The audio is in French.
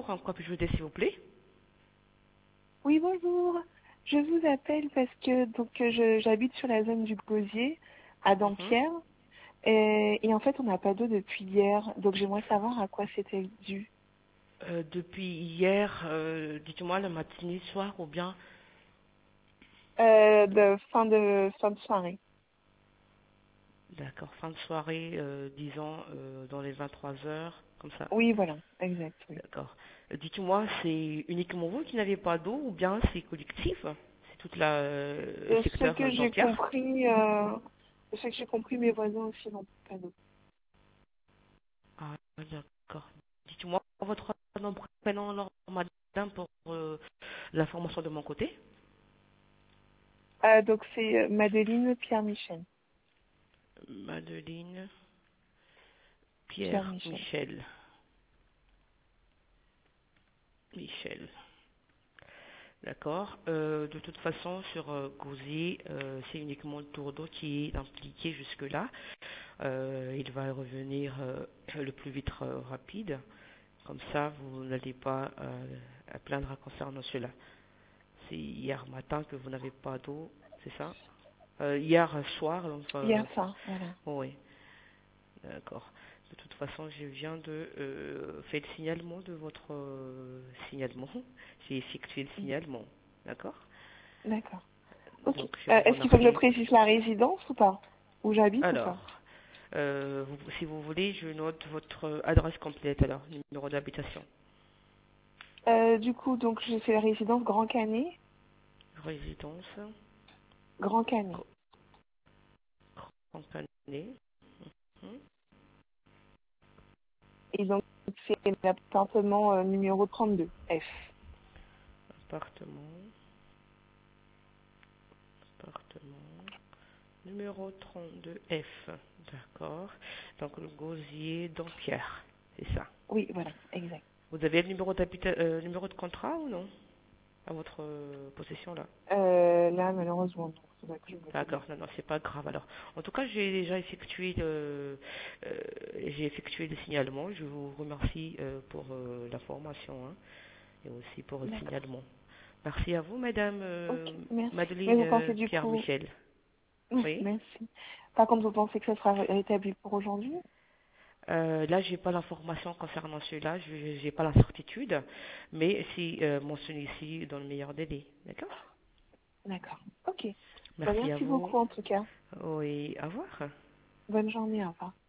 En quoi puis-je vous aider, s'il vous plaît? Oui, bonjour. Je vous appelle parce que j'habite sur la zone du Gosier, à Mhm. Dampierre, et en fait on n'a pas d'eau depuis hier, donc j'aimerais savoir à quoi c'était dû. Depuis hier, dites-moi le matin, soir ou bien... De fin de soirée. D'accord, fin de soirée, disons dans les 23 heures, comme ça. Oui, voilà, exact, oui. D'accord. Dites-moi, c'est uniquement vous qui n'avez pas d'eau ou bien c'est collectif? C'est toute la Ce secteur que j'ai d'Ampierre? compris, mes voisins aussi n'ont pas d'eau. Ah, d'accord. Dites-moi votre nom, prénom, alors, madame, pour l'information de mon côté. Donc c'est Madeleine Pierre-Michel. Madeline, Pierre, Pierre-Michel. Michel. Michel. D'accord. De toute façon, sur Gauzy, c'est uniquement le tour d'eau qui est impliqué jusque-là. Il va revenir le plus vite rapide. Comme ça, vous n'allez pas à plaindre concernant cela. C'est hier matin que vous n'avez pas d'eau, c'est ça? Hier soir, donc, Hier soir, voilà. oh oui, d'accord. De toute façon, je viens de faire le signalement de votre signalement. J'ai effectué le signalement, d'accord? D'accord. Ok. Donc, je vous Est-ce qu'il faut que je remercie. précise la résidence ou pas? Où j'habite ou pas? Alors, si vous voulez, je note votre adresse complète, alors, numéro d'habitation. Donc j'ai fait la résidence Grand Canet. Résidence, Grand Canet. Co- Campagne, mhm. Et donc c'est l'appartement numéro 32, F. Appartement, appartement, numéro 32F, d'accord. Donc, le gosier Dampierre, c'est ça. Oui, voilà, exact. Vous avez le numéro de contrat ou non? À votre possession, là? Là, malheureusement, non. Faudrait que je me le donne. D'accord, non, non, c'est pas grave alors. En tout cas, j'ai déjà effectué j'ai effectué le signalement. Je vous remercie pour l'information, hein, et aussi pour le D'accord. signalement. Merci à vous, Madame Ok, merci. Mais Madeleine vous pensez du coup... Pierre-Michel. Oui. Merci. Par contre, vous pensez que ça sera rétabli pour aujourd'hui? Là, j'ai pas l'information concernant cela, je n'ai pas la certitude, mais c'est mentionné ici dans le meilleur délai. D'accord? D'accord. Ok. Bah, Merci à merci vous. beaucoup en tout cas. Oui, au revoir. Bonne journée, au revoir.